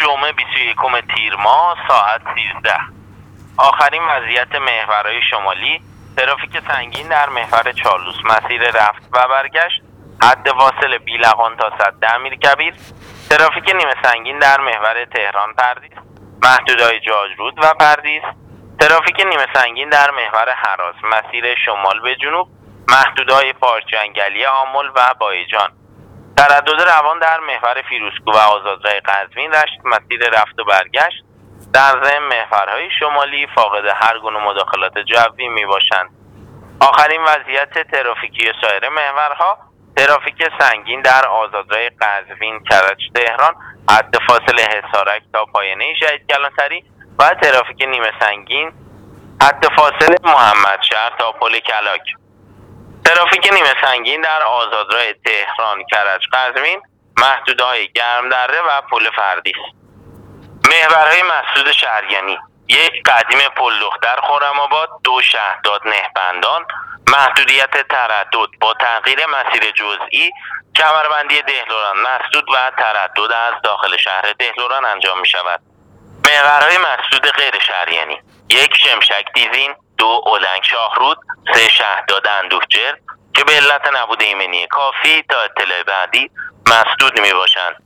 جمعه 21 تیر ماه ساعت 13. آخرین وضعیت محورهای شمالی: ترافیک سنگین در محور چالوس، مسیر رفت و برگشت، حد فاصل بیلقان تا سد امیرکبیر. ترافیک نیمه سنگین در محور تهران پردیس، محدودهای جاجرود و پردیس. ترافیک نیمه سنگین در محور هراس، مسیر شمال به جنوب، محدودهای پارک جنگلی آمل و بایجان. تردد روان در محور فیروزکوه و آزادراه قزوین رشت، مسیر رفت و برگشت. در ضمن محورهای شمالی فاقد هر گونه مداخلات جوی می باشند. آخرین وضعیت ترافیکی سایر محورها: ترافیک سنگین در آزادراه قزوین کرج تهران، حد فاصل حصارک تا پایانه شهید کلانتری و ترافیک نیمه سنگین حد فاصل محمدشهر تا پل کلاک. ترافیک نیمه سنگین در آزادراه تهران کرج قزوین، محدودهای گرمدره و پل فردیس. محورهای مسدود شهریانی: 1 قدیم پل دختر خرم‌آباد، 2 شهداد نهبندان. محدودیت تردد با تغییر مسیر جزئی، کمربندی دهلوران مسدود و تردد از داخل شهر دهلوران انجام می شود. محورهای مسدود غیر شهریانی: 1 شمشک دیزین، 2 اولنگ شاهرود، 3 شهداد اندوهجرد که به علت نبود ایمنی کافی تا اطلاع بعدی مسدود می باشند.